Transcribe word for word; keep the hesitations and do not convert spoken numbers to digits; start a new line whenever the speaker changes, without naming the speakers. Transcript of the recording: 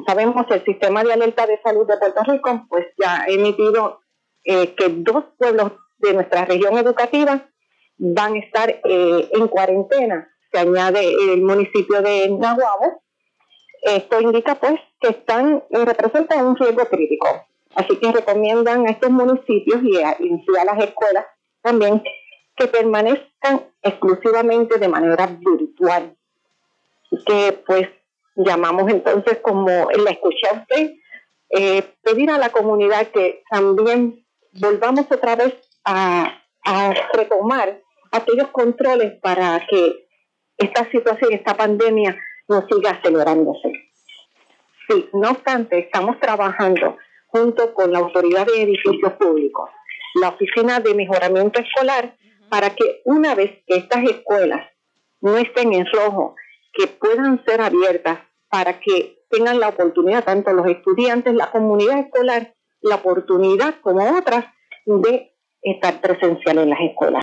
sabemos, el Sistema de Alerta de Salud de Puerto Rico pues ya ha emitido eh, que dos pueblos de nuestra región educativa van a estar eh, en cuarentena. Se añade el municipio de Naguabo. Esto indica pues que están eh, representan un riesgo crítico. Así que recomiendan a estos municipios y a, y a las escuelas también que permanezcan exclusivamente de manera virtual. Así que pues llamamos entonces, como la escuché a usted, eh, pedir a la comunidad que también volvamos otra vez a, a retomar aquellos controles para que esta situación, esta pandemia no siga acelerándose. Sí, no obstante, estamos trabajando junto con la Autoridad de Edificios Públicos, la Oficina de Mejoramiento Escolar, para que una vez que estas escuelas no estén en rojo, que puedan ser abiertas para que tengan la oportunidad, tanto los estudiantes, la comunidad escolar, la oportunidad como otras, de estar presencial en las escuelas.